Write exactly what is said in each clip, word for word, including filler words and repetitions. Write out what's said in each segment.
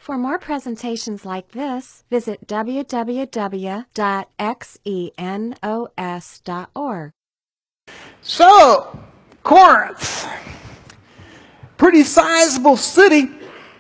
For more presentations like this, visit w w w dot xenos dot org. So, Corinth, pretty sizable city.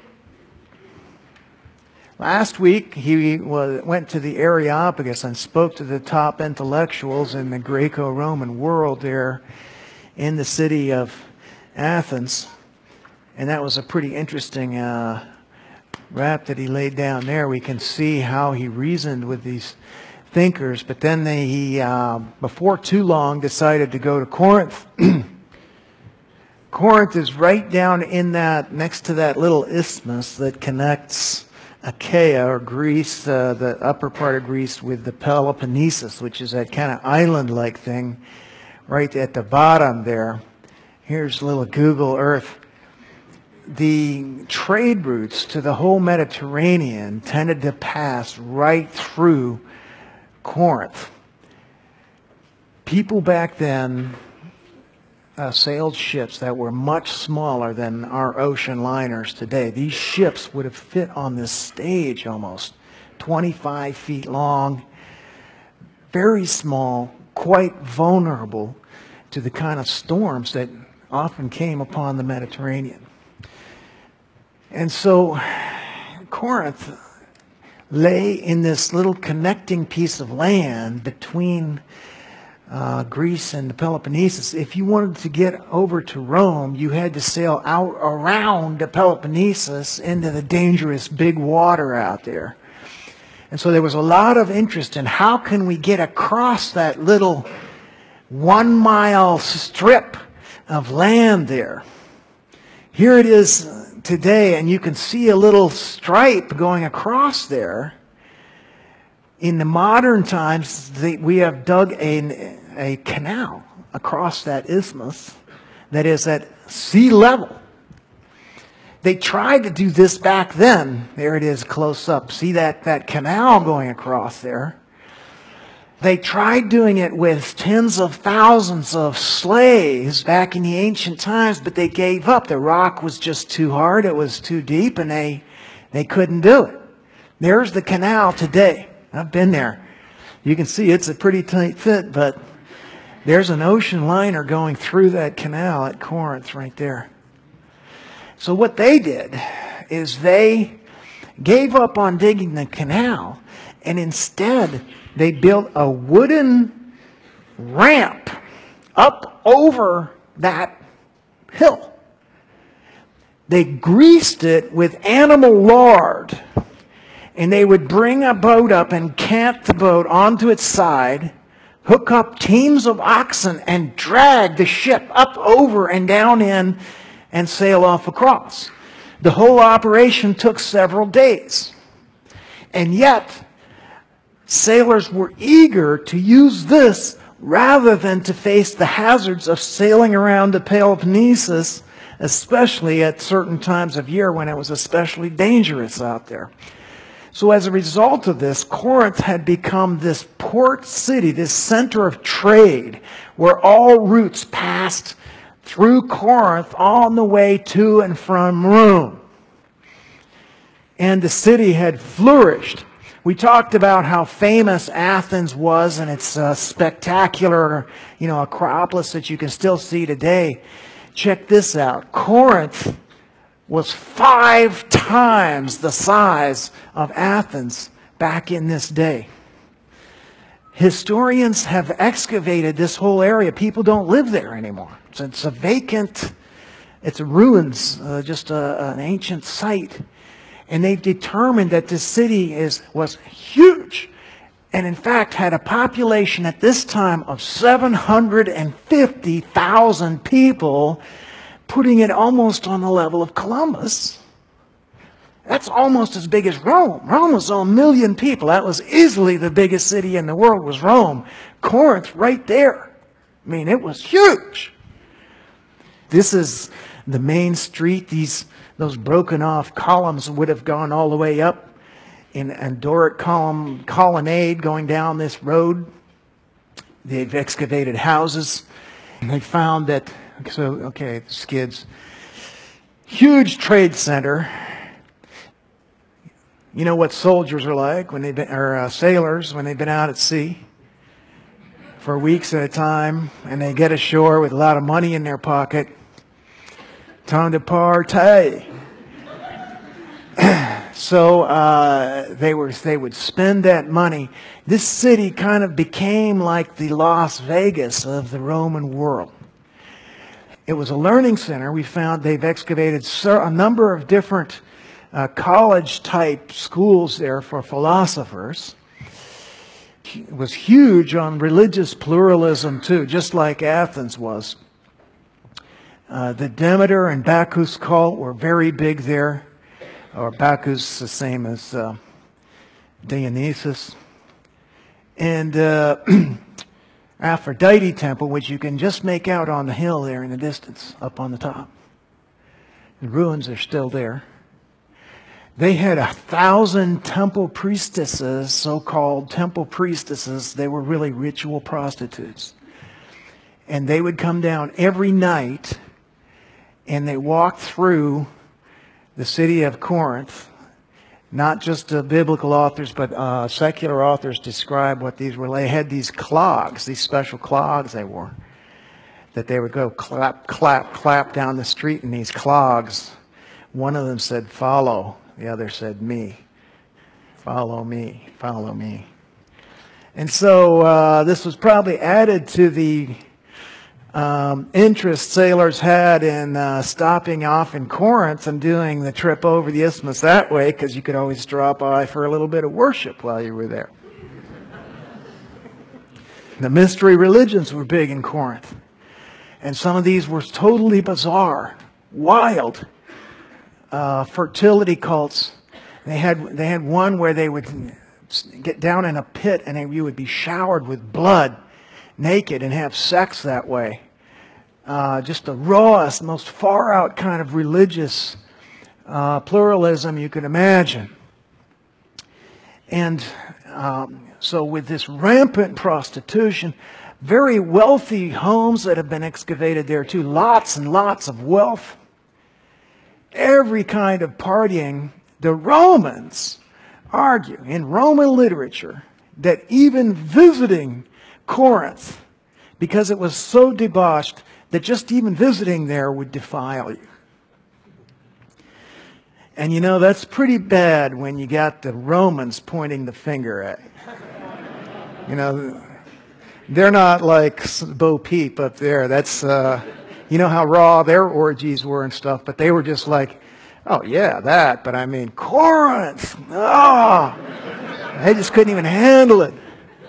Last week, he was, went to the Areopagus and spoke to the top intellectuals in the Greco-Roman world there in the city of Athens. And that was a pretty interesting uh, rap that he laid down there. We can see how he reasoned with these thinkers. But then they, he, uh, before too long, decided to go to Corinth. Corinth is right down in that, next to that little isthmus that connects Achaia, or Greece, uh, the upper part of Greece, with the Peloponnesus, which is that kind of island-like thing right at the bottom there. Here's a little Google Earth. The trade routes to the whole Mediterranean tended to pass right through Corinth. People back then uh, sailed ships that were much smaller than our ocean liners today. These ships would have fit on this stage almost, twenty-five feet long, very small, quite vulnerable to the kind of storms that often came upon the Mediterranean. And so Corinth lay in this little connecting piece of land between uh, Greece and the Peloponnesus. If you wanted to get over to Rome, you had to sail out around the Peloponnesus into the dangerous big water out there. And so there was a lot of interest in how can we get across that little one mile strip of land there. Here it is today, and you can see a little stripe going across there. In the modern times, they, we have dug a, a canal across that isthmus that is at sea level. They tried to do this back then. There it is close up. See that, that canal going across there? They tried doing it with tens of thousands of slaves back in the ancient times, but they gave up. The rock was just too hard. It was too deep, and they, they couldn't do it. There's the canal today. I've been there. You can see it's a pretty tight fit, but there's an ocean liner going through that canal at Corinth right there. So what they did is they gave up on digging the canal, and instead they built a wooden ramp up over that hill. They greased it with animal lard, and they would bring a boat up and cant the boat onto its side, hook up teams of oxen, and drag the ship up over and down in and sail off across. The whole operation took several days. And yet, sailors were eager to use this rather than to face the hazards of sailing around the Peloponnesus, especially at certain times of year when it was especially dangerous out there. So as a result of this, Corinth had become this port city, this center of trade, where all routes passed through Corinth on the way to and from Rome. And the city had flourished. We talked about how famous Athens was and its uh, spectacular, you know, Acropolis that you can still see today. Check this out. Corinth was five times the size of Athens back in this day. Historians have excavated this whole area. People don't live there anymore. It's, it's a vacant, it's ruins, uh, just a, an ancient site. And they've determined that this city is was huge, and in fact had a population at this time of seven hundred fifty thousand people, putting it almost on the level of Columbus. That's almost as big as Rome. Rome was a million people. That was easily the biggest city in the world, was Rome. Corinth right there. I mean, it was huge. This is the main street. These Those broken off columns would have gone all the way up in a Doric column colonnade going down this road. They've excavated houses. And they found that, so, okay, the skids. Huge trade center. You know what soldiers are like when they've been, or uh, sailors when they've been out at sea for weeks at a time, and they get ashore with a lot of money in their pocket. Time to party. So uh, they were they would spend that money. This city kind of became like the Las Vegas of the Roman world. It was a learning center. We found they've excavated a number of different uh, college-type schools there for philosophers. It was huge on religious pluralism, too, just like Athens was. Uh, the Demeter and Bacchus cult were very big there. Or Bacchus, the same as uh, Dionysus. And uh, Aphrodite temple, which you can just make out on the hill there in the distance, up on the top. The ruins are still there. They had a thousand temple priestesses, so-called temple priestesses. They were really ritual prostitutes. And they would come down every night, and they walked through the city of Corinth. Not just uh, biblical authors, but uh, secular authors describe what these were. They had these clogs, these special clogs they wore, that they would go clap, clap, clap down the street in these clogs. One of them said, follow. The other said, me. Follow me, follow me. And so uh, this was probably added to the Um, interest sailors had in uh, stopping off in Corinth and doing the trip over the isthmus that way, because you could always drop by for a little bit of worship while you were there. The mystery religions were big in Corinth, and some of these were totally bizarre, wild uh, fertility cults. They had they had one where they would get down in a pit and they, you would be showered with blood, naked, and have sex that way. Uh, just the rawest, most far-out kind of religious uh, pluralism you could imagine. And um, so with this rampant prostitution, very wealthy homes that have been excavated there too, lots and lots of wealth, every kind of partying. The Romans argue in Roman literature that even visiting Corinth, because it was so debauched, that just even visiting there would defile you. And you know, that's pretty bad when you got the Romans pointing the finger at you. You know, they're not like Bo Peep up there. That's, uh, you know how raw their orgies were and stuff, but they were just like, oh yeah, that, but I mean, Corinth, oh, they just couldn't even handle it.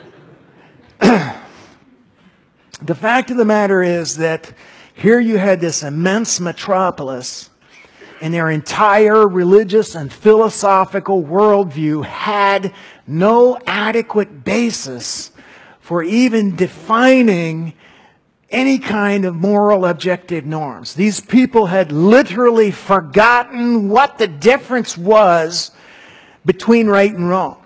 The fact of the matter is that here you had this immense metropolis, and their entire religious and philosophical worldview had no adequate basis for even defining any kind of moral objective norms. These people had literally forgotten what the difference was between right and wrong.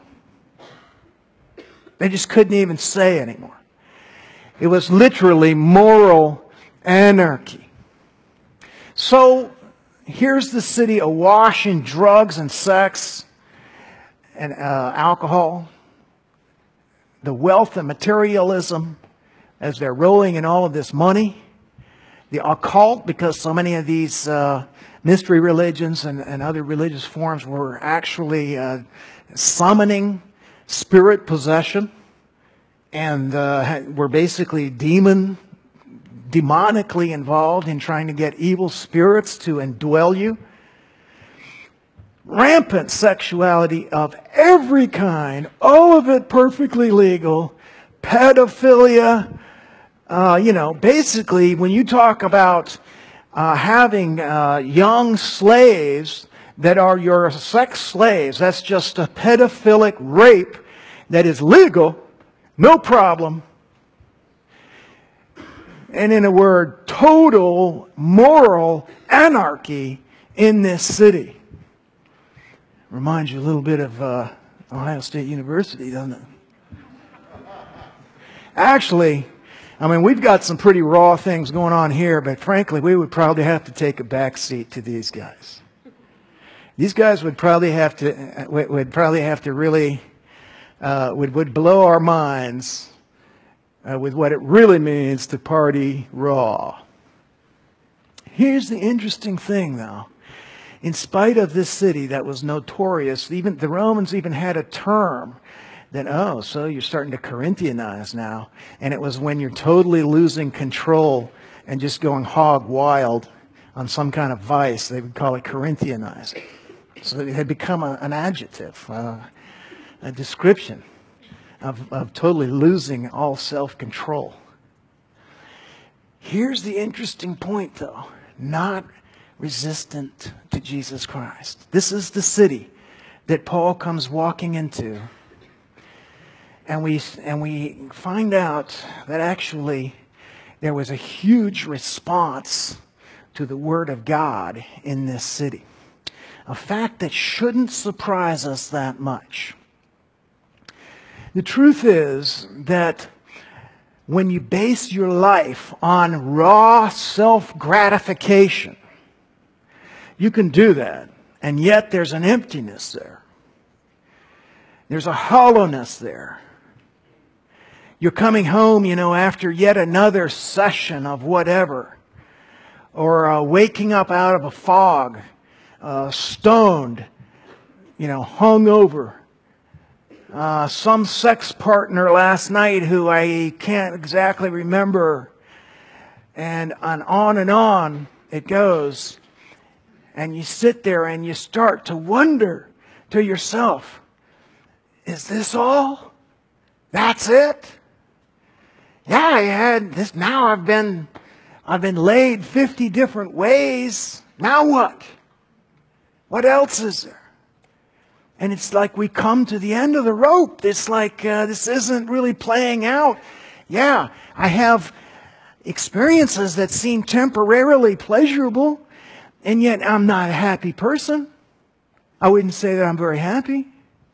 They just couldn't even say anymore. It was literally moral anarchy. So here's the city awash in drugs and sex and uh, alcohol, the wealth and materialism as they're rolling in all of this money, the occult, because so many of these uh, mystery religions and, and other religious forms were actually uh, summoning spirit possession, and uh, were basically demon, demonically involved in trying to get evil spirits to indwell you. Rampant sexuality of every kind, all of it perfectly legal. Pedophilia, uh, you know, basically when you talk about uh, having uh, young slaves that are your sex slaves, that's just a pedophilic rape that is legal. No problem. And in a word, total moral anarchy in this city. Reminds you a little bit of uh, Ohio State University, doesn't it? Actually, I mean, we've got some pretty raw things going on here, but frankly, we would probably have to take a back seat to these guys. These guys would probably have to would, would probably have to really uh, would would blow our minds uh, with what it really means to party raw. Here's the interesting thing, though. In spite of this city that was notorious, even the Romans even had a term that, oh, so you're starting to Corinthianize now. And it was when you're totally losing control and just going hog wild on some kind of vice. They would call it Corinthianizing. So it had become a, an adjective, uh, a description of, of totally losing all self-control. Here's the interesting point, though. Not resistant to Jesus Christ. This is the city that Paul comes walking into. And we, and we find out that actually there was a huge response to the Word of God in this city. A fact that shouldn't surprise us that much. The truth is that when you base your life on raw self-gratification, you can do that, and yet there's an emptiness there. There's a hollowness there. You're coming home, you know, after yet another session of whatever, or uh, waking up out of a fog, uh, stoned, you know, hungover. Uh, some sex partner last night who I can't exactly remember, and on, on and on it goes. And you sit there and you start to wonder to yourself, is this all? That's it? Yeah, I had this. Now I've been, I've been laid fifty different ways. Now what? What else is there? And it's like we come to the end of the rope. It's like uh, this isn't really playing out. Yeah, I have experiences that seem temporarily pleasurable, and yet I'm not a happy person. I wouldn't say that I'm very happy.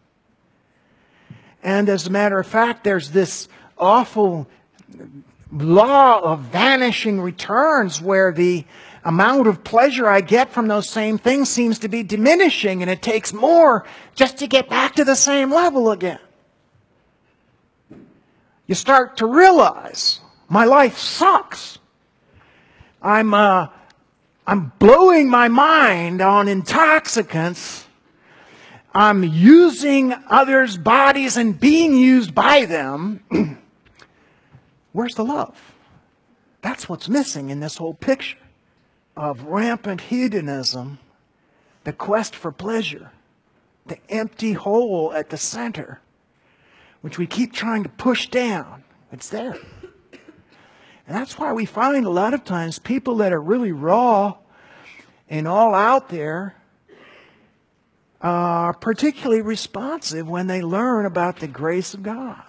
And as a matter of fact, there's this awful law of vanishing returns where the amount of pleasure I get from those same things seems to be diminishing, and it takes more just to get back to the same level again. You start to realize my life sucks. I'm uh, I'm blowing my mind on intoxicants. I'm using others' bodies and being used by them. Where's the love? That's what's missing in this whole picture of rampant hedonism, the quest for pleasure, the empty hole at the center, which we keep trying to push down. It's there. And that's why we find a lot of times people that are really raw and all out there are particularly responsive when they learn about the grace of God.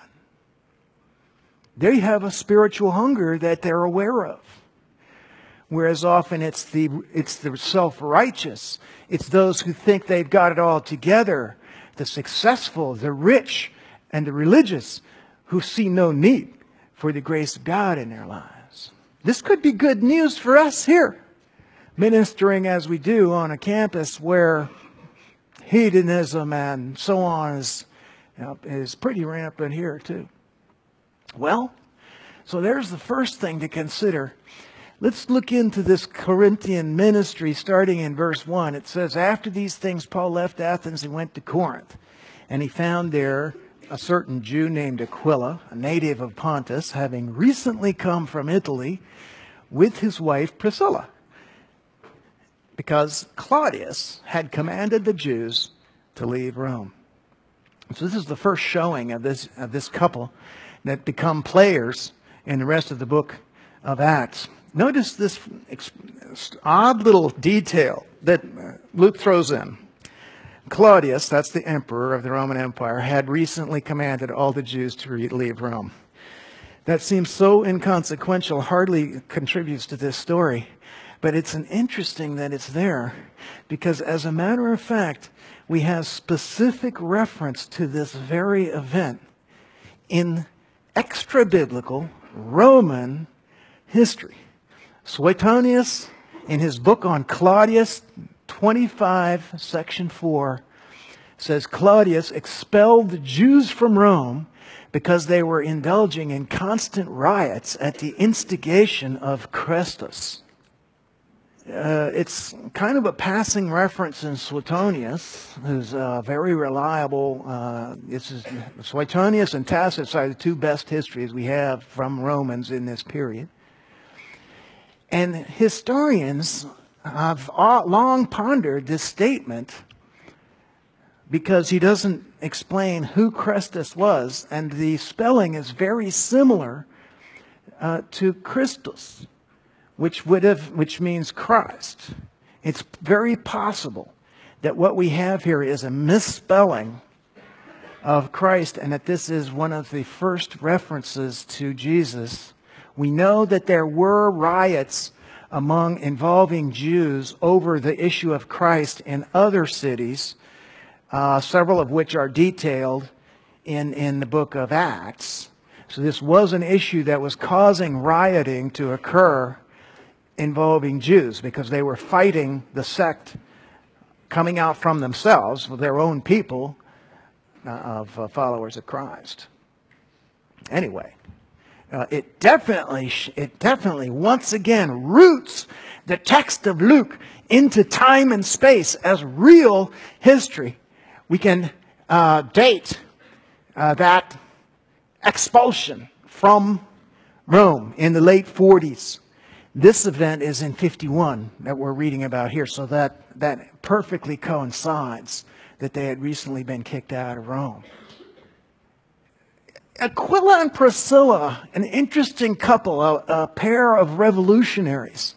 They have a spiritual hunger that they're aware of. Whereas often it's the, it's the self-righteous. It's those who think they've got it all together. The successful, the rich, and the religious who see no need for the grace of God in their lives. This could be good news for us here, ministering as we do on a campus where hedonism and so on is, you know, is pretty rampant here too. Well, so there's the first thing to consider. Let's look into this Corinthian ministry starting in verse one. It says, after these things Paul left Athens and went to Corinth, and he found there a certain Jew named Aquila, a native of Pontus, having recently come from Italy with his wife Priscilla, because Claudius had commanded the Jews to leave Rome. So this is the first showing of this, of this couple that become players in the rest of the book of Acts. Notice this odd little detail that Luke throws in. Claudius, that's the emperor of the Roman Empire, had recently commanded all the Jews to leave Rome. That seems so inconsequential, hardly contributes to this story. But it's an interesting that it's there, because as a matter of fact, we have specific reference to this very event in extra-biblical Roman history. Suetonius, in his book on Claudius, twenty-five, section four, says Claudius expelled the Jews from Rome because they were indulging in constant riots at the instigation of Chrestus. Uh, it's kind of a passing reference in Suetonius, who's uh, very reliable. Uh, this is Suetonius and Tacitus are the two best histories we have from Romans in this period. And historians have long pondered this statement because he doesn't explain who Chrestus was, and the spelling is very similar uh, to Christus, which would have, which means Christ. It's very possible that what we have here is a misspelling of Christ, and that this is one of the first references to Jesus. We know that there were riots among involving Jews over the issue of Christ in other cities, uh, several of which are detailed in, in the book of Acts. So this was an issue that was causing rioting to occur involving Jews, because they were fighting the sect coming out from themselves, with their own people, uh, of uh, followers of Christ. Anyway, uh, it definitely, it definitely once again roots the text of Luke into time and space as real history. We can uh, date uh, that expulsion from Rome in the late forties. This event is in fifty-one that we're reading about here, so that, that perfectly coincides that they had recently been kicked out of Rome. Aquila and Priscilla, an interesting couple, a, a pair of revolutionaries.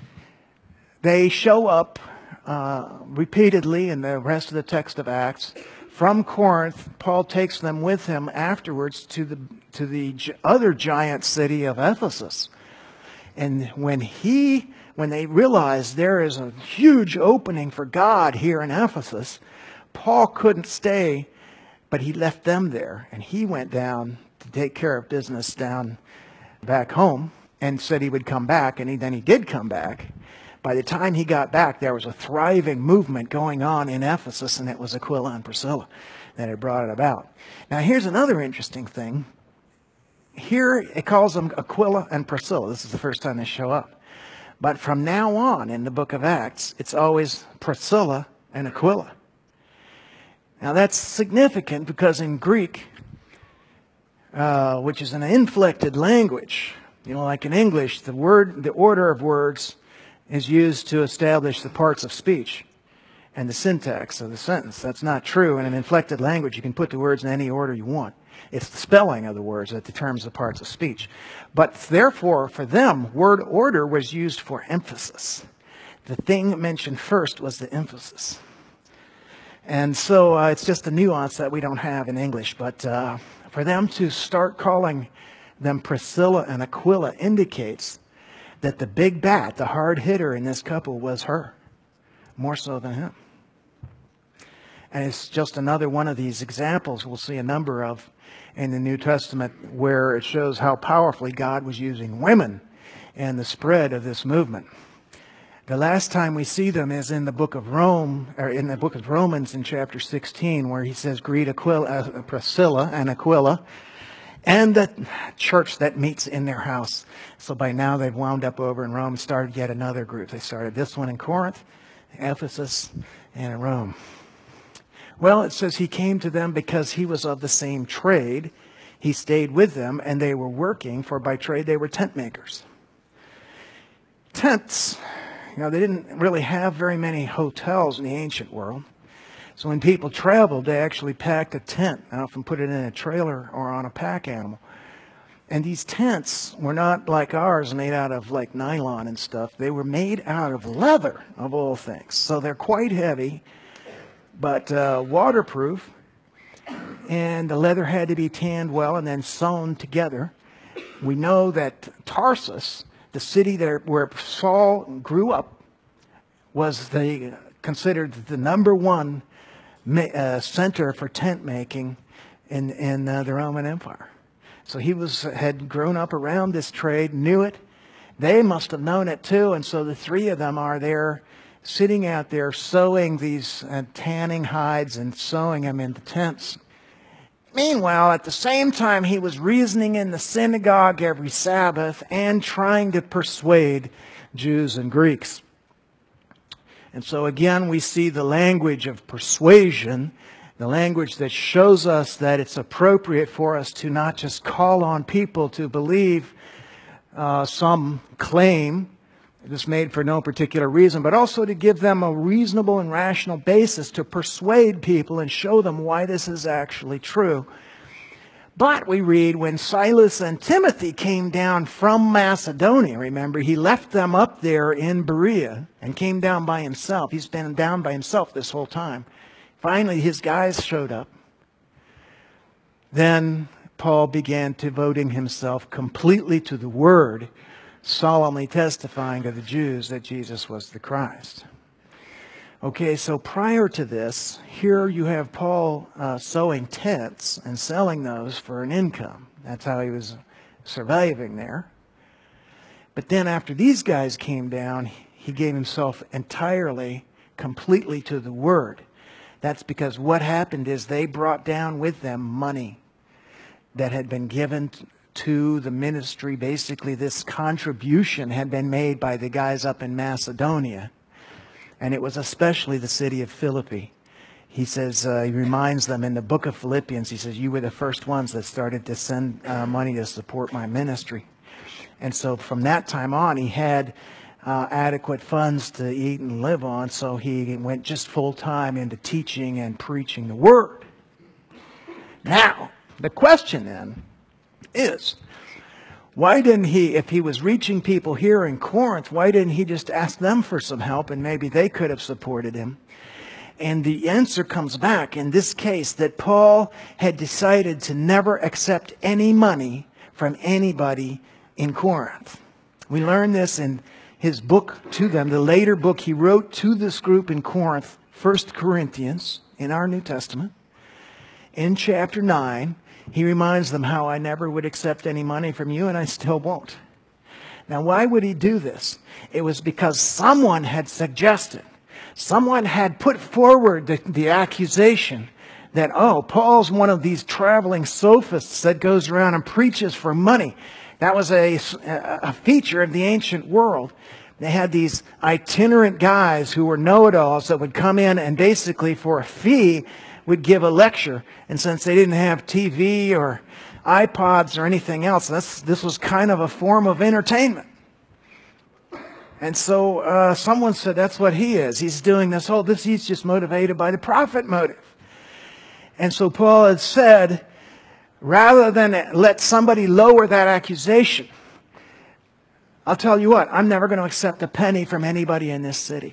They show up uh, repeatedly in the rest of the text of Acts. From Corinth, Paul takes them with him afterwards to the, to the other giant city of Ephesus. And when he, when they realized there is a huge opening for God here in Ephesus, Paul couldn't stay, but he left them there. And he went down to take care of business down back home and said he would come back. And he, then he did come back. By the time he got back, there was a thriving movement going on in Ephesus, and it was Aquila and Priscilla that had brought it about. Now, here's another interesting thing. Here it calls them Aquila and Priscilla. This is the first time they show up. But from now on in the book of Acts, it's always Priscilla and Aquila. Now that's significant because in Greek, uh, which is an inflected language, you know, like in English, the word, the order of words is used to establish the parts of speech and the syntax of the sentence. That's not true. In an inflected language, you can put the words in any order you want. It's the spelling of the words that determines the parts of speech. But therefore, for them, word order was used for emphasis. The thing mentioned first was the emphasis. And so uh, it's just a nuance that we don't have in English. But uh, for them to start calling them Priscilla and Aquila indicates that the big bat, the hard hitter in this couple was her, more so than him. And it's just another one of these examples we'll see a number of in the New Testament where it shows how powerfully God was using women in the spread of this movement. The last time we see them is in the book of Rome, or in the book of Romans in chapter sixteen, where he says, "Greet Aquila, uh, Priscilla and Aquila, and the church that meets in their house." So by now they've wound up over in Rome and started yet another group. They started this one in Corinth, Ephesus, and in Rome. Well, it says he came to them because he was of the same trade. He stayed with them, and they were working, for by trade they were tent makers. Tents, you know, they didn't really have very many hotels in the ancient world. So when people traveled, they actually packed a tent, often put it in a trailer or on a pack animal. And these tents were not like ours, made out of like nylon and stuff. They were made out of leather, of all things. So they're quite heavy, but uh, waterproof. And the leather had to be tanned well and then sewn together. We know that Tarsus, the city there where Saul grew up, was the, considered the number one uh, center for tent making in, in uh, the Roman Empire. So he was had grown up around this trade, knew it. They must have known it too, and so the three of them are there sitting out there sewing these uh, tanning hides and sewing them into tents. Meanwhile, at the same time, he was reasoning in the synagogue every Sabbath and trying to persuade Jews and Greeks. And so again, we see the language of persuasion, the language that shows us that it's appropriate for us to not just call on people to believe uh, some claim that's made for no particular reason, but also to give them a reasonable and rational basis to persuade people and show them why this is actually true. But we read when Silas and Timothy came down from Macedonia, remember, he left them up there in Berea and came down by himself. He's been down by himself this whole time. Finally, his guys showed up. Then Paul began devoting himself completely to the Word, solemnly testifying to the Jews that Jesus was the Christ. Okay, so prior to this, here you have Paul uh, sewing tents and selling those for an income. That's how he was surviving there. But then after these guys came down, he gave himself entirely, completely to the Word. That's because what happened is they brought down with them money that had been given to the ministry. Basically, this contribution had been made by the guys up in Macedonia. And it was especially the city of Philippi. He says, uh, he reminds them in the book of Philippians, he says, you were the first ones that started to send uh, money to support my ministry. And so from that time on, he had uh, adequate funds to eat and live on. So he went just full time into teaching and preaching the Word. Now, the question then is, why didn't he, if he was reaching people here in Corinth, why didn't he just ask them for some help and maybe they could have supported him? And the answer comes back in this case that Paul had decided to never accept any money from anybody in Corinth. We learn this in his book to them, the later book he wrote to this group in Corinth, First Corinthians, in our New Testament. In chapter nine, he reminds them how I never would accept any money from you, and I still won't. Now, why would he do this? It was because someone had suggested, someone had put forward the, the accusation that, oh, Paul's one of these traveling sophists that goes around and preaches for money. That was a, a feature of the ancient world. They had these itinerant guys who were know-it-alls that would come in and basically for a fee would give a lecture. And since they didn't have T V or iPods or anything else, this, this was kind of a form of entertainment. And so uh, someone said that's what he is. He's doing this whole, this, he's just motivated by the profit motive. And so Paul had said, rather than let somebody lower that accusation, I'll tell you what, I'm never going to accept a penny from anybody in this city.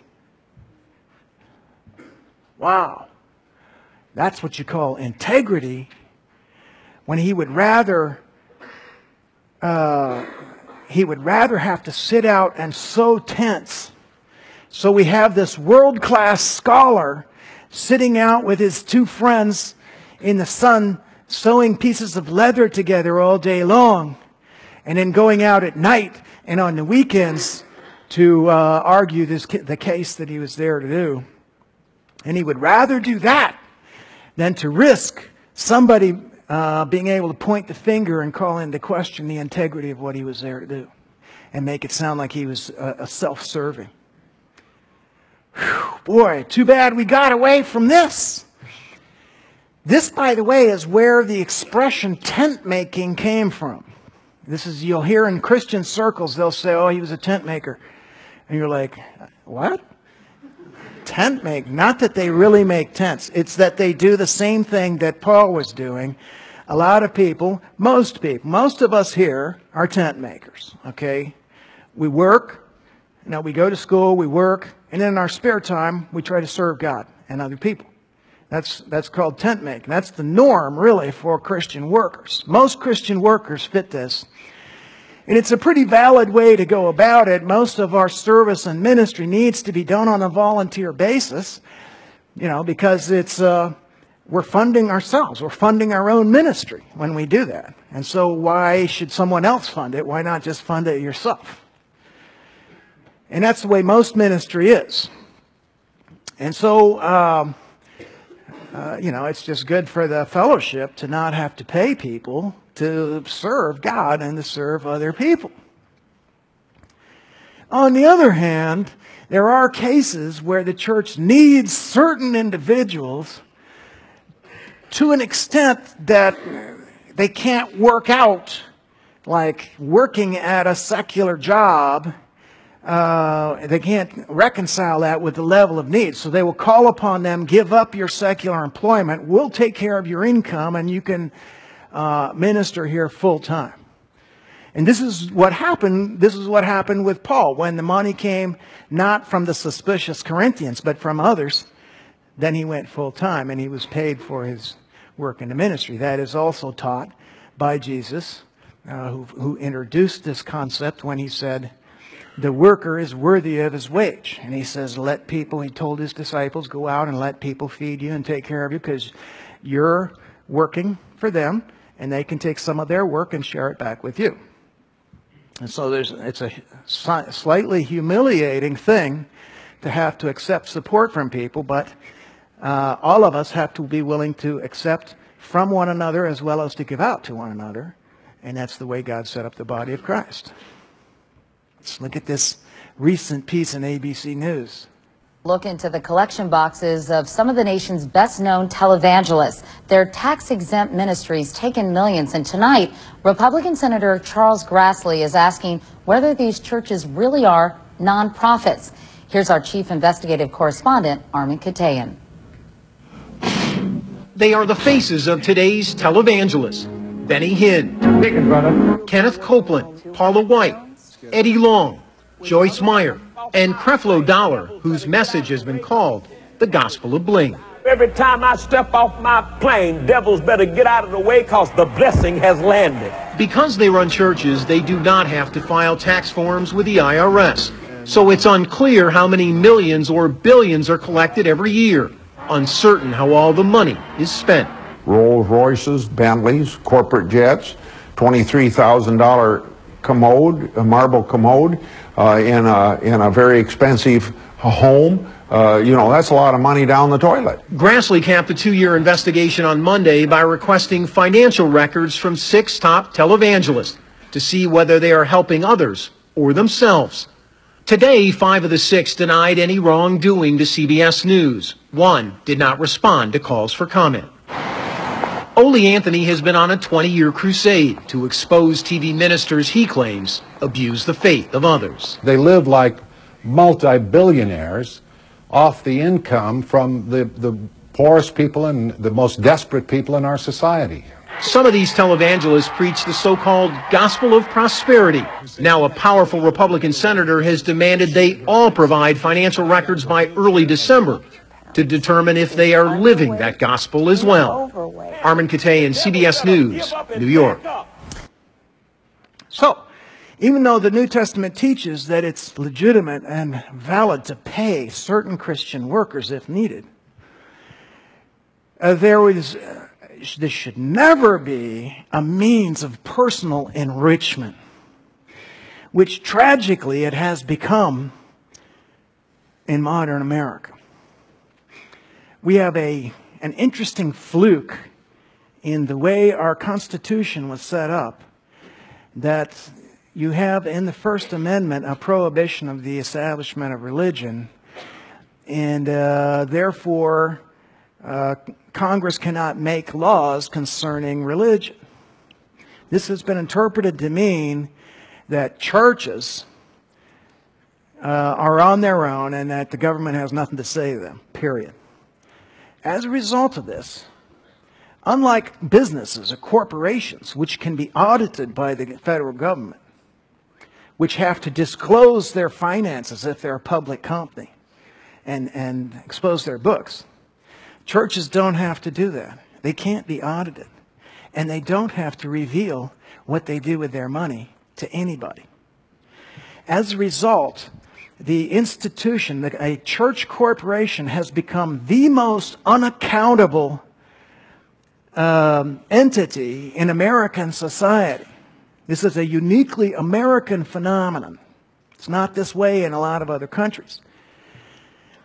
Wow. That's what you call integrity, when he would rather uh, he would rather have to sit out and sew tents. So we have this world-class scholar sitting out with his two friends in the sun, sewing pieces of leather together all day long, and then going out at night and on the weekends to uh, argue this the case that he was there to do. And he would rather do that than to risk somebody uh, being able to point the finger and call into question the integrity of what he was there to do and make it sound like he was uh, self-serving. Whew, boy, too bad we got away from this. This, by the way, is where the expression tent making came from. This is, you'll hear in Christian circles, they'll say, oh, he was a tent maker. And you're like, what? Tent make, not that they really make tents. It's that they do the same thing that Paul was doing. A lot of people, most people, most of us here are tent makers, okay? We work, you know, we go to school, we work, and then in our spare time, we try to serve God and other people. That's, that's called tent making. That's the norm, really, for Christian workers. Most Christian workers fit this. And it's a pretty valid way to go about it. Most of our service and ministry needs to be done on a volunteer basis, you know, because it's uh, we're funding ourselves. We're funding our own ministry when we do that. And so why should someone else fund it? Why not just fund it yourself? And that's the way most ministry is. And so, um, uh, you know, it's just good for the fellowship to not have to pay people to serve God and to serve other people. On the other hand, there are cases where the church needs certain individuals to an extent that they can't work out, like working at a secular job. Uh, they can't reconcile that with the level of need. So they will call upon them, give up your secular employment, we'll take care of your income, and you can uh, minister here full time. And this is what happened. This is what happened with Paul. When the money came not from the suspicious Corinthians, but from others, then he went full time and he was paid for his work in the ministry. That is also taught by Jesus, uh, who, who introduced this concept when he said, the worker is worthy of his wage. And he says, let people, he told his disciples, go out and let people feed you and take care of you because you're working for them and they can take some of their work and share it back with you. And so there's, it's a slightly humiliating thing to have to accept support from people, but uh, all of us have to be willing to accept from one another as well as to give out to one another. And that's the way God set up the body of Christ. Let's look at this recent piece in A B C News. Look into the collection boxes of some of the nation's best-known televangelists. Their tax-exempt ministries take in millions, and tonight, Republican Senator Charles Grassley is asking whether these churches really are nonprofits. Here's our chief investigative correspondent, Armin Katayan. They are the faces of today's televangelists. Benny Hinn, Kenneth Copeland, Paula White, Eddie Long, Joyce Meyer, and Creflo Dollar, whose message has been called the Gospel of Bling. Every time I step off my plane, devils better get out of the way because the blessing has landed. Because they run churches, they do not have to file tax forms with the I R S. So it's unclear how many millions or billions are collected every year. Uncertain how all the money is spent. Rolls Royces, Bentleys, corporate jets, twenty-three thousand dollar commode, a marble commode, uh, in a in a very expensive home. Uh, you know, that's a lot of money down the toilet. Grassley capped a two-year investigation on Monday by requesting financial records from six top televangelists to see whether they are helping others or themselves. Today, five of the six denied any wrongdoing to C B S News. One did not respond to calls for comment. Ole Anthony has been on a twenty-year crusade to expose T V ministers he claims abuse the faith of others. They live like multi-billionaires off the income from the, the poorest people and the most desperate people in our society. Some of these televangelists preach the so-called gospel of prosperity. Now a powerful Republican senator has demanded they all provide financial records by early December to determine if they are living that gospel as well. Armin Katayan, C B S News, New York. So, even though the New Testament teaches that it's legitimate and valid to pay certain Christian workers if needed, uh, there was, uh, this should never be a means of personal enrichment, which tragically it has become in modern America. We have a, an interesting fluke in the way our Constitution was set up, that you have in the First Amendment a prohibition of the establishment of religion, and uh, therefore uh, Congress cannot make laws concerning religion. This has been interpreted to mean that churches uh, are on their own and that the government has nothing to say to them, period. As a result of this, unlike businesses or corporations, which can be audited by the federal government, which have to disclose their finances if they're a public company and, and expose their books, churches don't have to do that. They can't be audited. And they don't have to reveal what they do with their money to anybody. As a result, the institution, a church corporation, has become the most unaccountable um, entity in American society. This is a uniquely American phenomenon. It's not this way in a lot of other countries.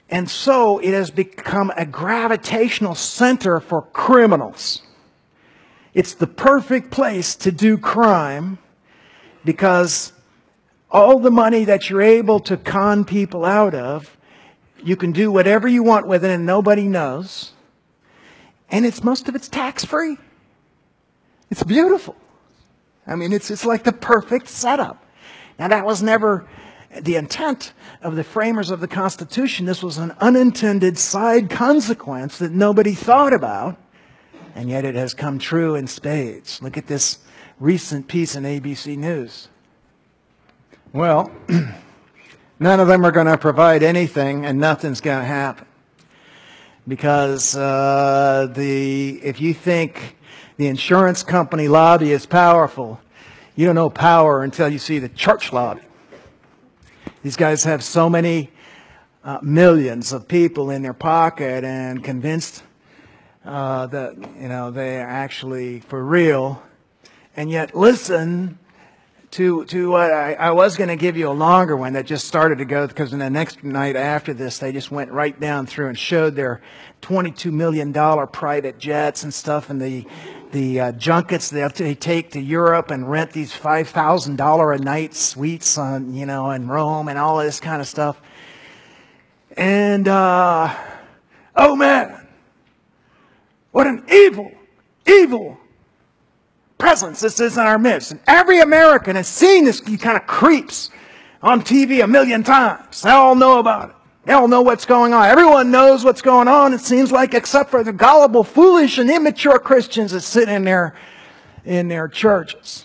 And so it has become a gravitational center for criminals. It's the perfect place to do crime because all the money that you're able to con people out of, you can do whatever you want with it and nobody knows. And it's most of it's tax-free. It's beautiful. I mean, it's, it's like the perfect setup. Now, that was never the intent of the framers of the Constitution. This was an unintended side consequence that nobody thought about, and yet it has come true in spades. Look at this recent piece in A B C News. Well, none of them are going to provide anything, and nothing's going to happen. Because uh, the if you think the insurance company lobby is powerful, you don't know power until you see the church lobby. These guys have so many uh, millions of people in their pocket and convinced uh, that, you know, they are actually for real. And yet, listen to to what I, I was going to give you a longer one that just started to go, because in the next night after this, they just went right down through and showed their twenty-two million dollars private jets and stuff, and the the uh, junkets that they take to Europe and rent these five thousand dollars a night suites on, you know, in Rome and all this kind of stuff. And, uh, oh man, what an evil, evil presence this is in our midst. And every American has seen this kind of creeps on T V a million times. They all know about it. They all know what's going on. Everyone knows what's going on, it seems like, except for the gullible, foolish, and immature Christians that sit in their, in their churches.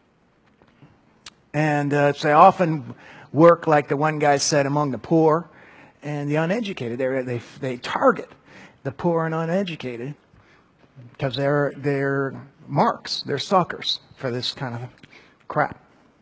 And uh, they often work, like the one guy said, among the poor and the uneducated. They, they, they target the poor and uneducated because they're, they're marks, they're suckers for this kind of crap.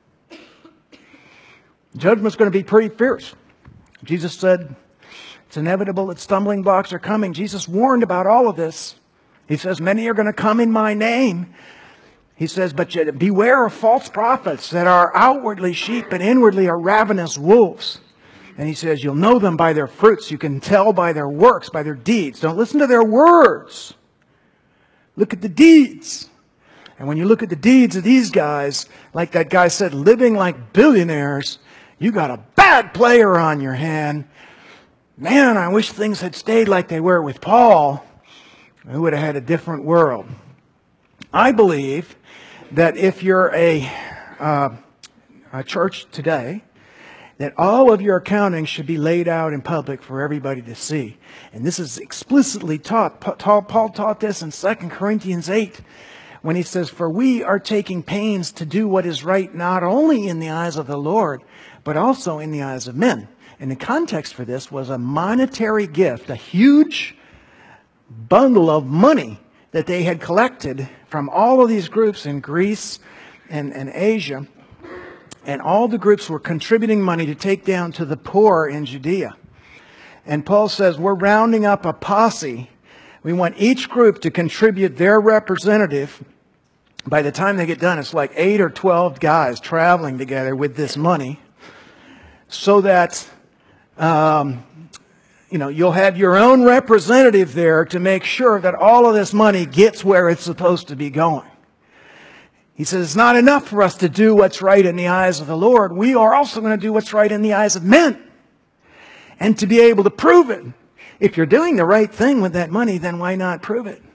Judgment's going to be pretty fierce. Jesus said it's inevitable that stumbling blocks are coming. Jesus warned about all of this. He says, many are going to come in my name. He says, but beware of false prophets that are outwardly sheep and inwardly are ravenous wolves. And he says, you'll know them by their fruits. You can tell by their works, by their deeds. Don't listen to their words. Look at the deeds. And when you look at the deeds of these guys, like that guy said, living like billionaires, you got a bad player on your hand. Man, I wish things had stayed like they were with Paul. We would have had a different world. I believe that if you're a, uh, a church today, that all of your accounting should be laid out in public for everybody to see. And this is explicitly taught. Paul taught this in Second Corinthians eight. When he says, for we are taking pains to do what is right, not only in the eyes of the Lord, but also in the eyes of men. And the context for this was a monetary gift, a huge bundle of money that they had collected from all of these groups in Greece and, and Asia. And all the groups were contributing money to take down to the poor in Judea. And Paul says, we're rounding up a posse. We want each group to contribute their representative. By the time they get done, it's like eight or twelve guys traveling together with this money, so that um, you know, you'll have your own representative there to make sure that all of this money gets where it's supposed to be going. He says it's not enough for us to do what's right in the eyes of the Lord. We are also going to do what's right in the eyes of men, and to be able to prove it. If you're doing the right thing with that money, then why not prove it?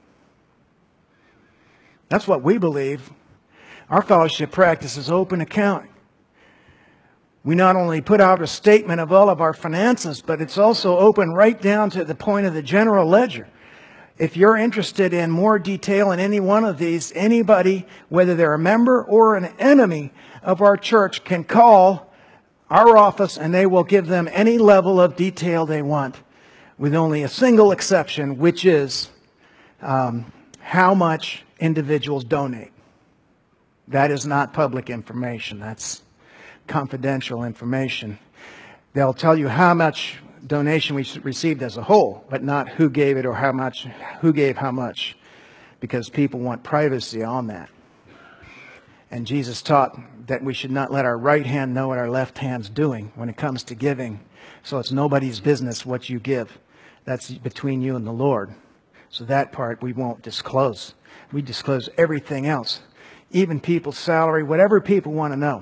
That's what we believe. Our fellowship practices open accounting. We not only put out a statement of all of our finances, but it's also open right down to the point of the general ledger. If you're interested in more detail in any one of these, anybody, whether they're a member or an enemy of our church, can call our office and they will give them any level of detail they want, with only a single exception, which is um, how much individuals donate. That is not public information. That's confidential information. They'll tell you how much donation we received as a whole, but not who gave it or how much, who gave how much, because people want privacy on that. And Jesus taught that we should not let our right hand know what our left hand's doing when it comes to giving. So it's nobody's business what you give. That's between you and the Lord. So that part we won't disclose. We disclose everything else, even people's salary, whatever people want to know.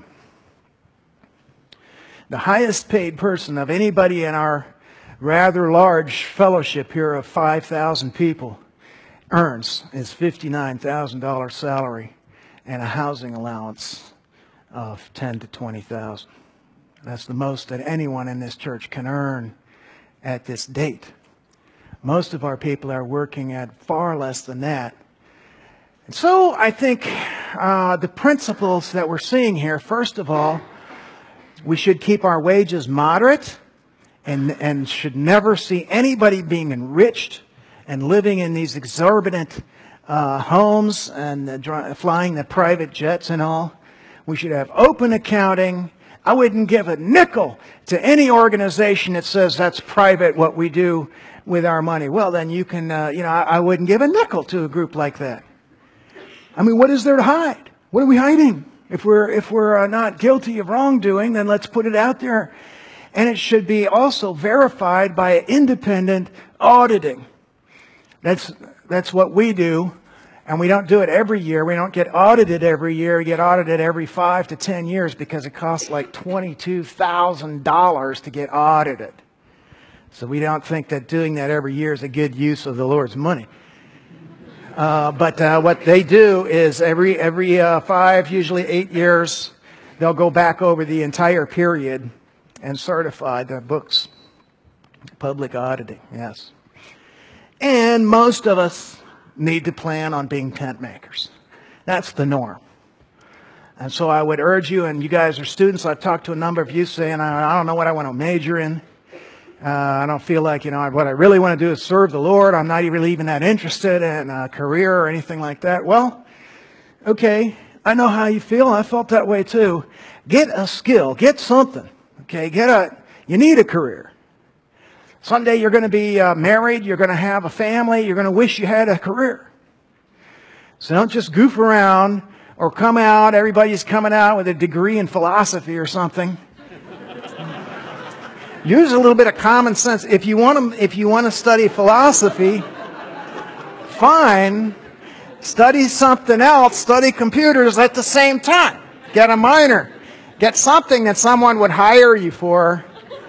The highest paid person of anybody in our rather large fellowship here of five thousand people earns is fifty-nine thousand dollars salary and a housing allowance of ten thousand to twenty thousand dollars. That's the most that anyone in this church can earn at this date. Most of our people are working at far less than that. And so I think uh, the principles that we're seeing here, first of all, we should keep our wages moderate and, and should never see anybody being enriched and living in these exorbitant uh, homes and uh, dri- flying the private jets and all. We should have open accounting. I wouldn't give a nickel to any organization that says that's private what we do with our money. Well, then you can, uh, you know, I, I wouldn't give a nickel to a group like that. I mean, what is there to hide? What are we hiding? If we're if we're uh, not guilty of wrongdoing, then let's put it out there. And it should be also verified by independent auditing. That's that's what we do, and we don't do it every year. We don't get audited every year. We get audited every five to ten years because it costs like twenty-two thousand dollars to get audited. So we don't think that doing that every year is a good use of the Lord's money. Uh, but uh, what they do is every every uh, five, usually eight years, they'll go back over the entire period and certify their books. Public auditing, yes. And most of us need to plan on being tent makers. That's the norm. And so I would urge you, and you guys are students, I've talked to a number of you saying, I don't know what I want to major in. Uh, I don't feel like, you know, what I really want to do is serve the Lord. I'm not really even that interested in a career or anything like that. Well, okay, I know how you feel. I felt that way too. Get a skill. Get something. Okay, get a, you need a career. Someday you're going to be uh, married. You're going to have a family. You're going to wish you had a career. So don't just goof around or come out. Everybody's coming out with a degree in philosophy or something. Use a little bit of common sense. If you want to, if you want to study philosophy, fine. Study something else. Study computers at the same time. Get a minor. Get something that someone would hire you for.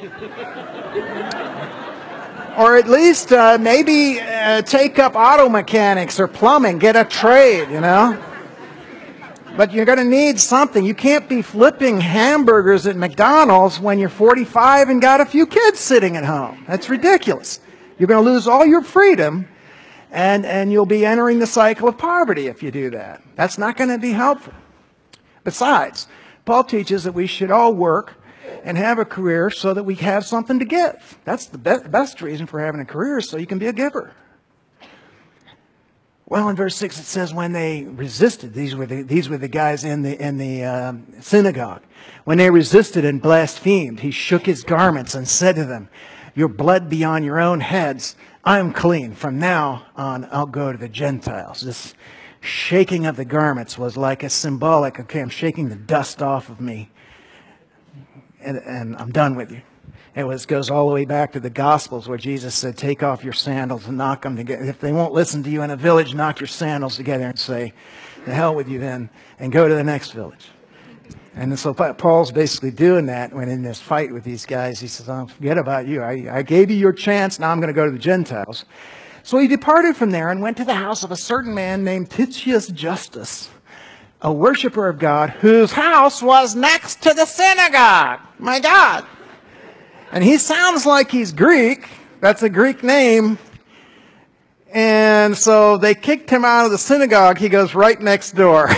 Or at least uh, maybe uh, take up auto mechanics or plumbing. Get a trade, you know. But you're going to need something. You can't be flipping hamburgers at McDonald's when you're forty-five and got a few kids sitting at home. That's ridiculous. You're going to lose all your freedom, and, and you'll be entering the cycle of poverty if you do that. That's not going to be helpful. Besides, Paul teaches that we should all work and have a career so that we have something to give. That's the be- best reason for having a career, so you can be a giver. Well, in verse six it says, when they resisted, these were the, these were the guys in the, in the um, synagogue. When they resisted and blasphemed, he shook his garments and said to them, your blood be on your own heads. I am clean. From now on, I'll go to the Gentiles. This shaking of the garments was like a symbolic, okay, I'm shaking the dust off of me, and, and I'm done with you. It was, goes all the way back to the Gospels where Jesus said, take off your sandals and knock them together. If they won't listen to you in a village, knock your sandals together and say, the hell with you then, and go to the next village. And so Paul's basically doing that when in this fight with these guys. He says, oh, forget about you. I, I gave you your chance. Now I'm going to go to the Gentiles. So he departed from there and went to the house of a certain man named Titius Justus, a worshiper of God, whose house was next to the synagogue. My God. And he sounds like he's Greek. That's a Greek name. And so they kicked him out of the synagogue. He goes right next door.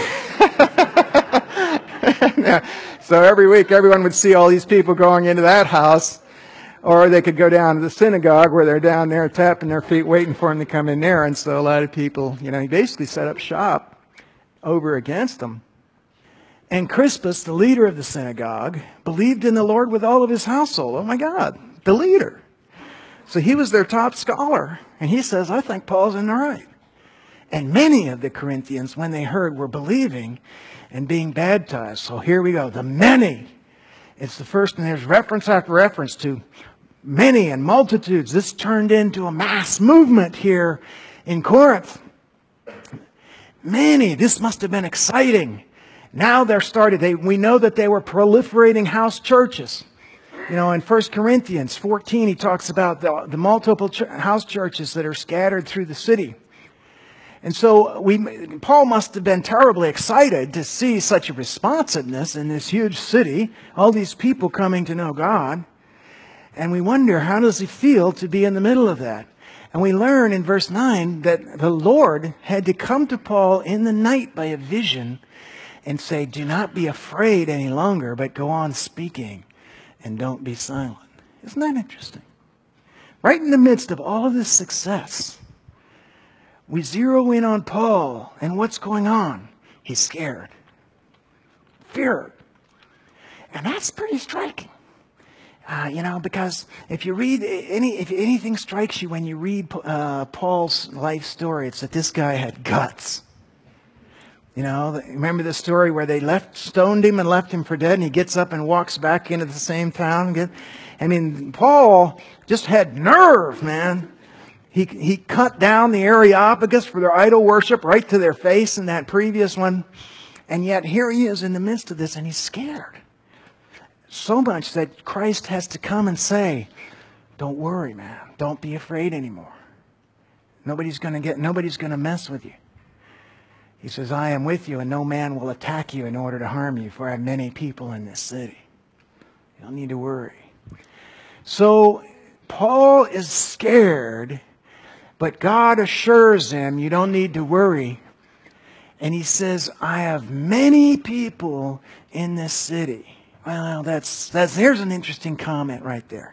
So every week everyone would see all these people going into that house. Or they could go down to the synagogue where they're down there tapping their feet waiting for him to come in there. And so a lot of people, you know, he basically set up shop over against them. And Crispus, the leader of the synagogue, believed in the Lord with all of his household. Oh my God, the leader. So he was their top scholar. And he says, I think Paul's in the right. And many of the Corinthians, when they heard, were believing and being baptized. So here we go. The many. It's the first, and there's reference after reference to many and multitudes. This turned into a mass movement here in Corinth. Many. This must have been exciting. Now they're started. They, we know that they were proliferating house churches. You know, in First Corinthians fourteen, he talks about the, the multiple ch- house churches that are scattered through the city. And so we, Paul must have been terribly excited to see such a responsiveness in this huge city, all these people coming to know God. And we wonder, how does he feel to be in the middle of that? And we learn in verse nine that the Lord had to come to Paul in the night by a vision and say, do not be afraid any longer, but go on speaking and don't be silent. Isn't that interesting? Right in the midst of all of this success, we zero in on Paul and what's going on. He's scared. Fear. And that's pretty striking. Uh, you know, because if you read any, if anything strikes you when you read uh, Paul's life story, it's that this guy had guts. You know, remember the story where they left, stoned him and left him for dead, and he gets up and walks back into the same town. I mean, Paul just had nerve, man. He he cut down the Areopagus for their idol worship right to their face in that previous one. And yet here he is in the midst of this, and he's scared. So much that Christ has to come and say, don't worry, man. Don't be afraid anymore. Nobody's going to get, nobody's going to mess with you. He says, I am with you, and no man will attack you in order to harm you, for I have many people in this city. You don't need to worry. So Paul is scared, but God assures him, you don't need to worry. And he says, I have many people in this city. Well, that's, that's, there's an interesting comment right there.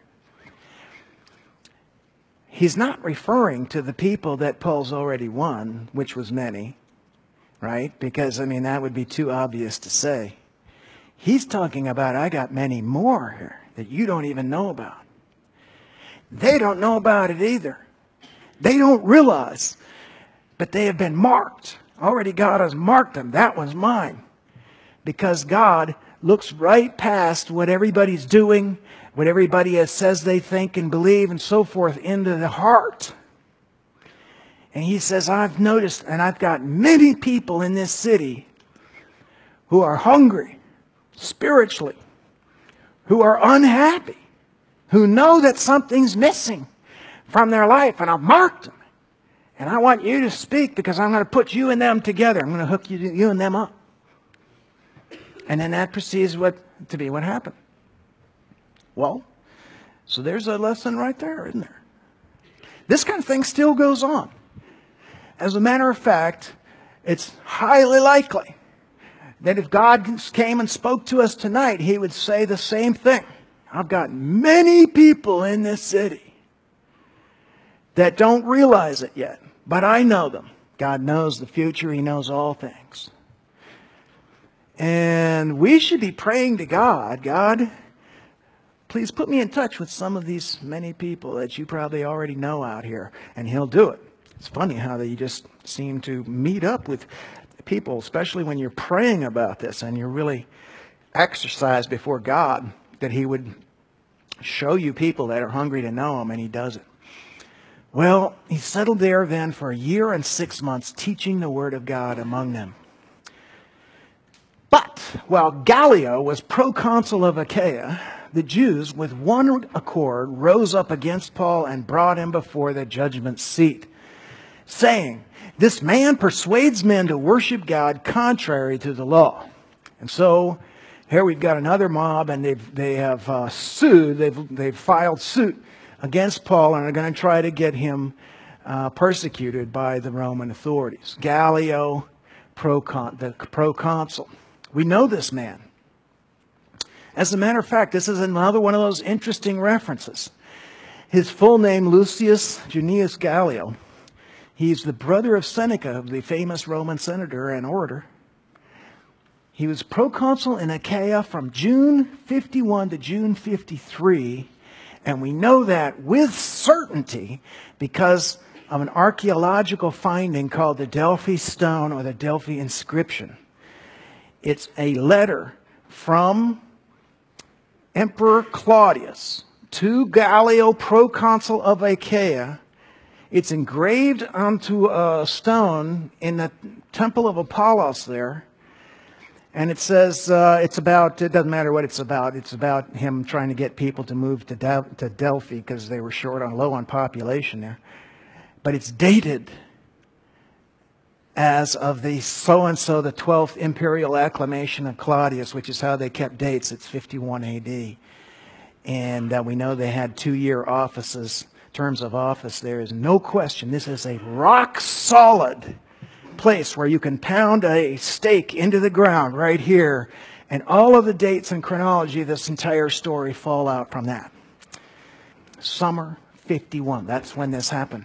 He's not referring to the people that Paul's already won, which was many, right? Because, I mean, that would be too obvious to say. He's talking about, I got many more here that you don't even know about. They don't know about it either. They don't realize, but they have been marked. Already God has marked them. That one's mine. Because God looks right past what everybody's doing, what everybody says they think and believe and so forth, into the heart. And he says, I've noticed, and I've got many people in this city who are hungry spiritually, who are unhappy, who know that something's missing from their life, and I've marked them. And I want you to speak because I'm going to put you and them together. I'm going to hook you, you and them up. And then that proceeds what, to be what happened. Well, so there's a lesson right there, isn't there? This kind of thing still goes on. As a matter of fact, it's highly likely that if God came and spoke to us tonight, He would say the same thing. I've got many people in this city that don't realize it yet, but I know them. God knows the future. He knows all things. And we should be praying to God, God, please put me in touch with some of these many people that you probably already know out here. And He'll do it. It's funny how they just seem to meet up with people, especially when you're praying about this and you're really exercised before God, that He would show you people that are hungry to know Him, and He does it. Well, he settled there then for a year and six months, teaching the Word of God among them. But while Gallio was proconsul of Achaia, the Jews with one accord rose up against Paul and brought him before the judgment seat, saying, this man persuades men to worship God contrary to the law. And so here we've got another mob, and they've, they have uh, sued, they've, they've filed suit against Paul, and are going to try to get him uh, persecuted by the Roman authorities. Gallio, procon, the proconsul. We know this man. As a matter of fact, this is another one of those interesting references. His full name, Lucius Junius Gallio. He's the brother of Seneca, the famous Roman senator and orator. He was proconsul in Achaia from June fifty-one to June fifty-three. And we know that with certainty because of an archaeological finding called the Delphi Stone or the Delphi Inscription. It's a letter from Emperor Claudius to Gallio, proconsul of Achaia. It's engraved onto a stone in the temple of Apollos there. And it says, uh, it's about, it doesn't matter what it's about, it's about him trying to get people to move to, Del to Delphi because they were short on, low on population there. But it's dated as of the so-and-so, the twelfth imperial acclamation of Claudius, which is how they kept dates. It's fifty-one A D. And uh, we know they had two-year offices, terms of office. There is no question. This is a rock-solid place where you can pound a stake into the ground right here, and all of the dates and chronology of this entire story fall out from that. Summer fifty-one. That's when this happened.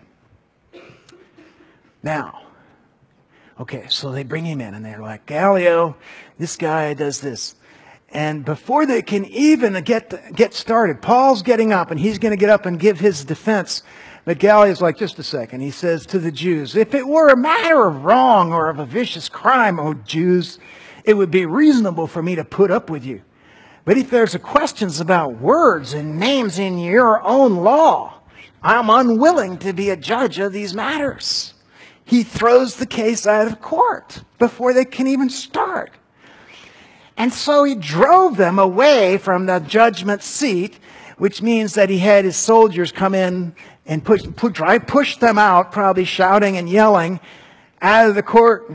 Now, okay, so they bring him in, and they're like, Gallio, this guy does this. And before they can even get get started, Paul's getting up, and he's going to get up and give his defense. But Gallio's like, just a second. He says to the Jews, if it were a matter of wrong or of a vicious crime, O Jews, it would be reasonable for me to put up with you. But if there's a questions about words and names in your own law, I'm unwilling to be a judge of these matters. He throws the case out of court before they can even start. And so he drove them away from the judgment seat, which means that he had his soldiers come in and push, push, push them out, probably shouting and yelling, out of the court.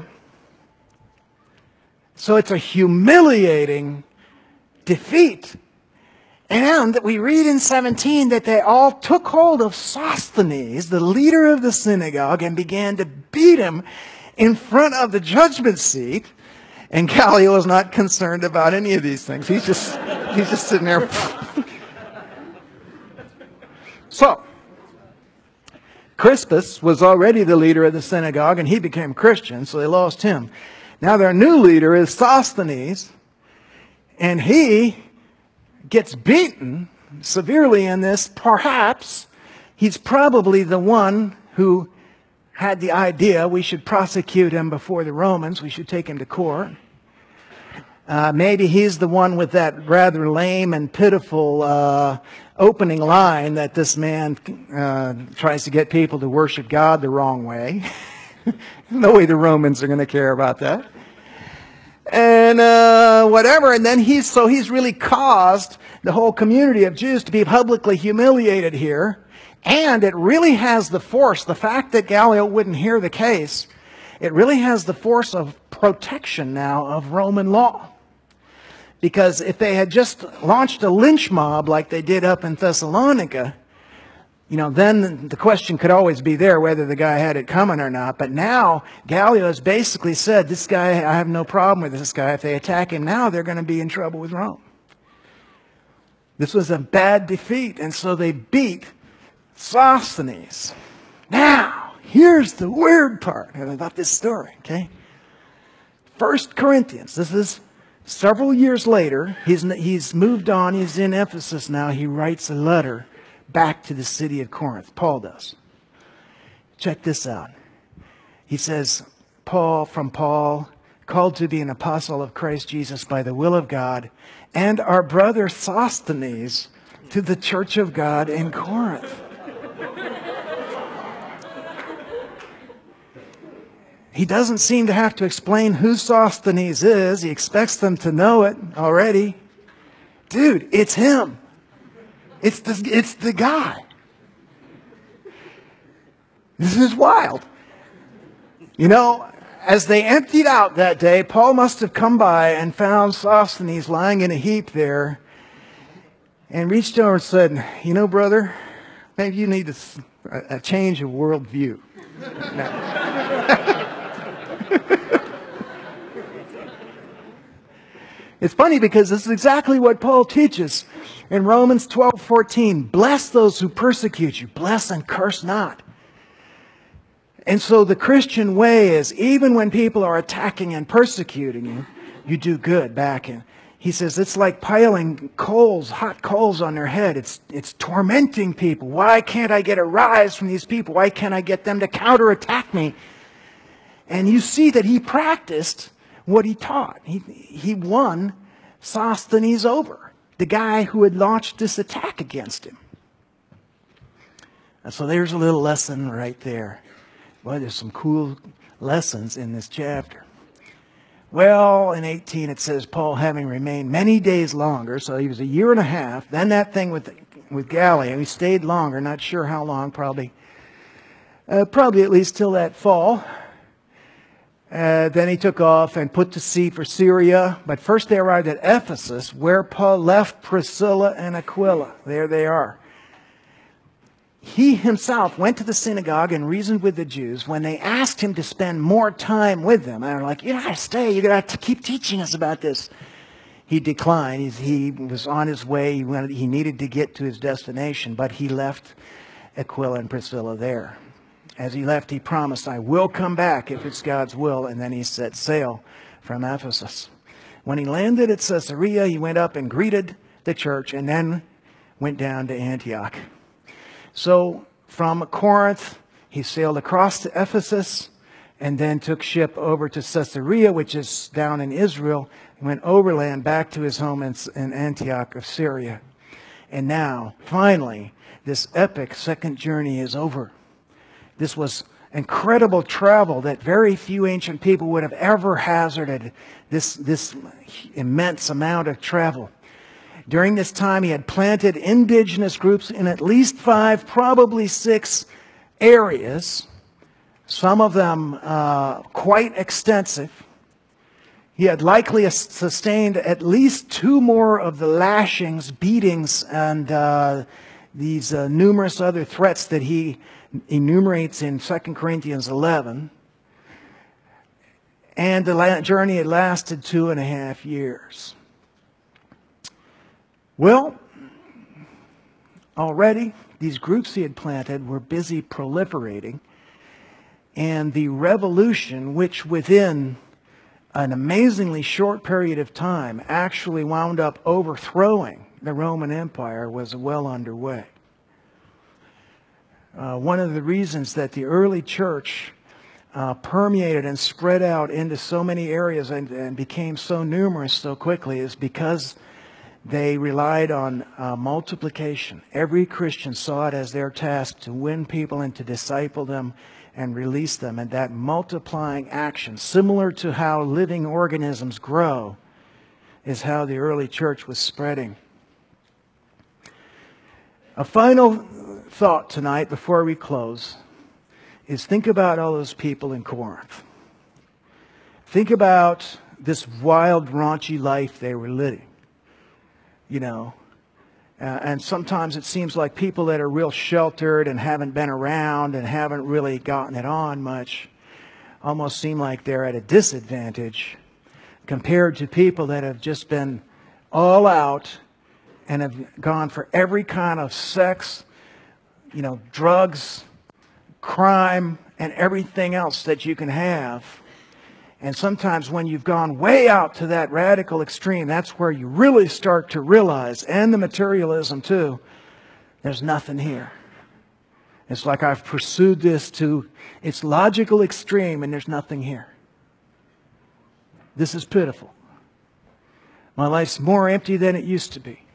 So it's a humiliating defeat. And we read in seventeen that they all took hold of Sosthenes, the leader of the synagogue, and began to beat him in front of the judgment seat. And Gallio is not concerned about any of these things. He's just, he's just sitting there. So, Crispus was already the leader of the synagogue, and he became Christian, so they lost him. Now their new leader is Sosthenes, and he gets beaten severely in this. Perhaps he's probably the one who had the idea we should prosecute him before the Romans, we should take him to court. Uh, maybe he's the one with that rather lame and pitiful uh, opening line that this man uh, tries to get people to worship God the wrong way. No way the Romans are going to care about that. And uh, whatever, and then he's, so he's really caused the whole community of Jews to be publicly humiliated here. And it really has the force, the fact that Gallio wouldn't hear the case, it really has the force of protection now of Roman law. Because if they had just launched a lynch mob like they did up in Thessalonica, you know, then the question could always be there whether the guy had it coming or not. But now Gallio has basically said, this guy, I have no problem with this guy. If they attack him now, they're going to be in trouble with Rome. This was a bad defeat, and so they beat Sosthenes. Now, here's the weird part about this story, okay? First Corinthians, this is several years later. He's, he's moved on. He's in Ephesus now. He writes a letter back to the city of Corinth. Paul does. Check this out. He says, Paul, from Paul, called to be an apostle of Christ Jesus by the will of God, and our brother Sosthenes to the church of God in Corinth. He doesn't seem to have to explain who Sosthenes is. He expects them to know it already. Dude, it's him. It's the, it's the guy. This is wild. You know, as they emptied out that day, Paul must have come by and found Sosthenes lying in a heap there and reached over and said, you know, brother, maybe you need a, a change of worldview. It's funny because this is exactly what Paul teaches in Romans twelve fourteen. Bless those who persecute you. Bless and curse not. And so the Christian way is, even when people are attacking and persecuting you, you do good back. And He says, it's like piling coals, hot coals on their head. It's, it's tormenting people. Why can't I get a rise from these people? Why can't I get them to counterattack me? And you see that he practiced what he taught. He, he won Sosthenes over, the guy who had launched this attack against him. And so there's a little lesson right there. Boy, there's some cool lessons in this chapter. Well, in eighteen it says, Paul having remained many days longer, so he was a year and a half. Then that thing with with Gallio, he stayed longer, not sure how long, probably, uh, probably at least till that fall. Uh, then he took off and put to sea for Syria. But first they arrived at Ephesus, where Paul left Priscilla and Aquila. There they are. He himself went to the synagogue and reasoned with the Jews. When they asked him to spend more time with them, and they're like, you gotta stay, you gotta keep teaching us about this. He declined. He's, he was on his way. He, wanted, he needed to get to his destination, but he left Aquila and Priscilla there. As he left, he promised, I will come back if it's God's will. And then he set sail from Ephesus. When he landed at Caesarea, he went up and greeted the church and then went down to Antioch. So from Corinth, he sailed across to Ephesus and then took ship over to Caesarea, which is down in Israel. He went overland back to his home in, in Antioch of Syria. And now, finally, this epic second journey is over. This was incredible travel that very few ancient people would have ever hazarded, this, this immense amount of travel. During this time, he had planted indigenous groups in at least five, probably six areas, some of them uh, quite extensive. He had likely sustained at least two more of the lashings, beatings, and uh, these uh, numerous other threats that he enumerates in Second Corinthians eleven. And the journey had lasted two and a half years. Well, already these groups he had planted were busy proliferating, and the revolution, which within an amazingly short period of time actually wound up overthrowing the Roman Empire, was well underway. Uh, one of the reasons that the early church uh, permeated and spread out into so many areas and, and became so numerous so quickly is because they relied on uh, multiplication. Every Christian saw it as their task to win people and to disciple them and release them. And that multiplying action, similar to how living organisms grow, is how the early church was spreading. A final thought tonight before we close is think about all those people in Corinth. Think about this wild, raunchy life they were living. You know, uh, and sometimes it seems like people that are real sheltered and haven't been around and haven't really gotten it on much almost seem like they're at a disadvantage compared to people that have just been all out and have gone for every kind of sex, you know, drugs, crime, and everything else that you can have. And sometimes when you've gone way out to that radical extreme, that's where you really start to realize, and the materialism too, there's nothing here. It's like I've pursued this to its logical extreme and there's nothing here. This is pitiful. My life's more empty than it used to be.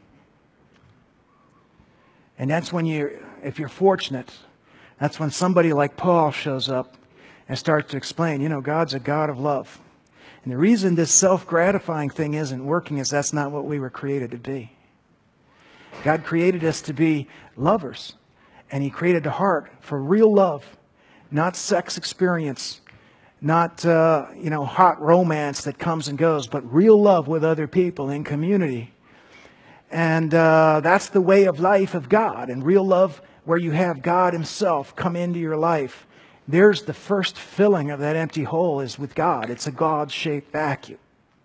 And that's when you, if you're fortunate, that's when somebody like Paul shows up and starts to explain, you know, God's a God of love. And the reason this self-gratifying thing isn't working is that's not what we were created to be. God created us to be lovers. And He created a heart for real love, not sex experience, not, uh, you know, hot romance that comes and goes, but real love with other people in community. And uh, that's the way of life of God. And real love where you have God Himself come into your life. There's the first filling of that empty hole is with God. It's a God-shaped vacuum.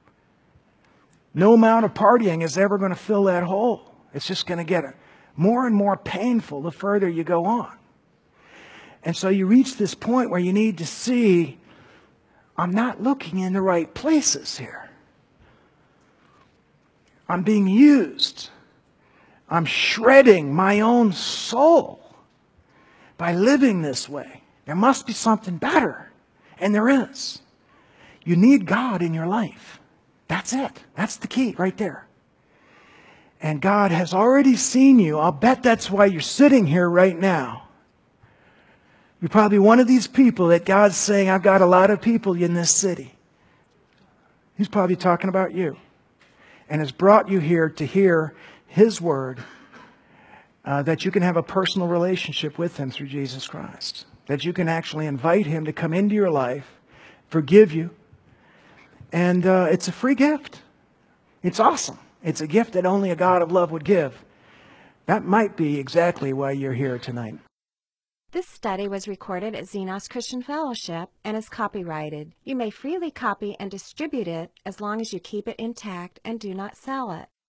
No amount of partying is ever going to fill that hole. It's just going to get more and more painful the further you go on. And so you reach this point where you need to see, I'm not looking in the right places here. I'm being used. I'm shredding my own soul by living this way. There must be something better. And there is. You need God in your life. That's it. That's the key right there. And God has already seen you. I'll bet that's why you're sitting here right now. You're probably one of these people that God's saying, I've got a lot of people in this city. He's probably talking about you. And has brought you here to hear His word, uh, that you can have a personal relationship with Him through Jesus Christ. That you can actually invite Him to come into your life, forgive you. And uh, it's a free gift. It's awesome. It's a gift that only a God of love would give. That might be exactly why you're here tonight. This study was recorded at Xenos Christian Fellowship and is copyrighted. You may freely copy and distribute it as long as you keep it intact and do not sell it.